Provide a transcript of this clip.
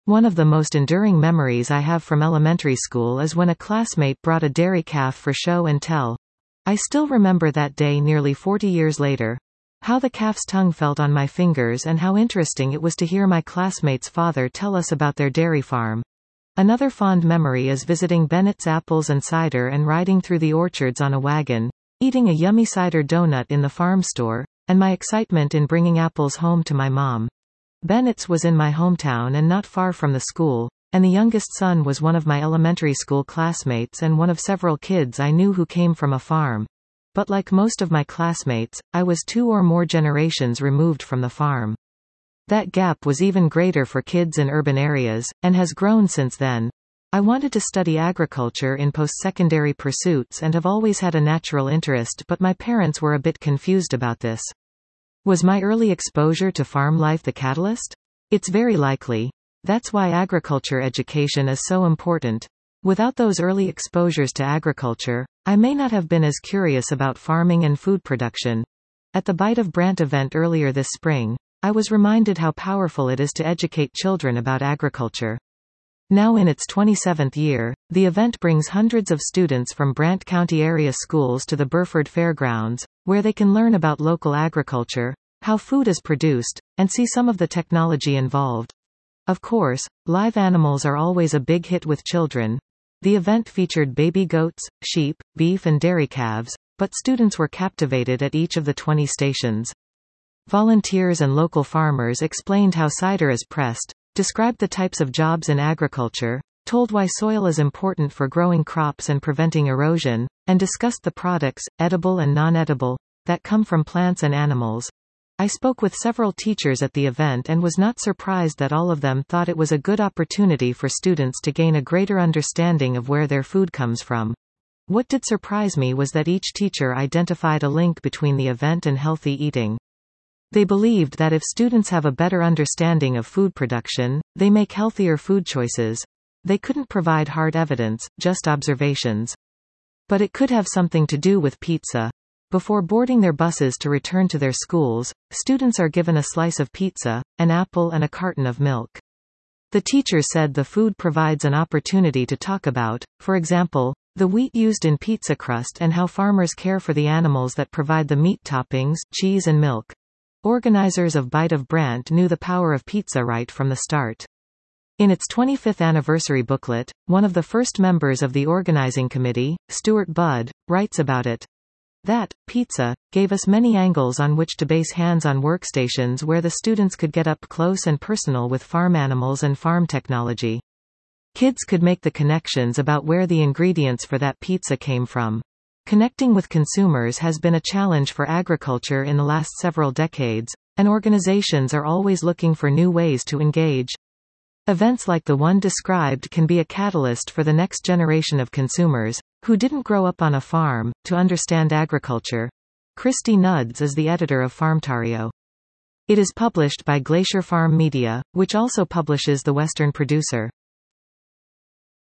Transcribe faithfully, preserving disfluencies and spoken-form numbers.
One of the most enduring memories I have from elementary school is when a classmate brought a dairy calf for show and tell. I still remember that day nearly forty years later. How the calf's tongue felt on my fingers and how interesting it was to hear my classmate's father tell us about their dairy farm. Another fond memory is visiting Bennett's Apples and Cider and riding through the orchards on a wagon, eating a yummy cider donut in the farm store, and my excitement in bringing apples home to my mom. Bennett's was in my hometown and not far from the school, and the youngest son was one of my elementary school classmates and one of several kids I knew who came from a farm. But like most of my classmates, I was two or more generations removed from the farm. That gap was even greater for kids in urban areas, and has grown since then. I wanted to study agriculture in post-secondary pursuits and have always had a natural interest, but my parents were a bit confused about this. Was my early exposure to farm life the catalyst? It's very likely. That's why agriculture education is so important. Without those early exposures to agriculture, I may not have been as curious about farming and food production. At the Bite of Brant event earlier this spring, I was reminded how powerful it is to educate children about agriculture. Now in its twenty-seventh year, the event brings hundreds of students from Brant County area schools to the Burford Fairgrounds, where they can learn about local agriculture, how food is produced, and see some of the technology involved. Of course, live animals are always a big hit with children. The event featured baby goats, sheep, beef and dairy calves, but students were captivated at each of the twenty stations. Volunteers and local farmers explained how cider is pressed, described the types of jobs in agriculture, told why soil is important for growing crops and preventing erosion, and discussed the products, edible and non-edible, that come from plants and animals. I spoke with several teachers at the event and was not surprised that all of them thought it was a good opportunity for students to gain a greater understanding of where their food comes from. What did surprise me was that each teacher identified a link between the event and healthy eating. They believed that if students have a better understanding of food production, they make healthier food choices. They couldn't provide hard evidence, just observations. But it could have something to do with pizza. Before boarding their buses to return to their schools, students are given a slice of pizza, an apple and a carton of milk. The teacher said the food provides an opportunity to talk about, for example, the wheat used in pizza crust and how farmers care for the animals that provide the meat toppings, cheese and milk. Organizers of Bite of Brant knew the power of pizza right from the start. In its twenty-fifth anniversary booklet, one of the first members of the organizing committee, Stuart Budd, writes about it. That, pizza, gave us many angles on which to base hands-on workstations where the students could get up close and personal with farm animals and farm technology. Kids could make the connections about where the ingredients for that pizza came from. Connecting with consumers has been a challenge for agriculture in the last several decades, and organizations are always looking for new ways to engage. Events like the one described can be a catalyst for the next generation of consumers, who didn't grow up on a farm, to understand agriculture. Christy Nuds is the editor of Farmtario. It is published by Glacier Farm Media, which also publishes The Western Producer.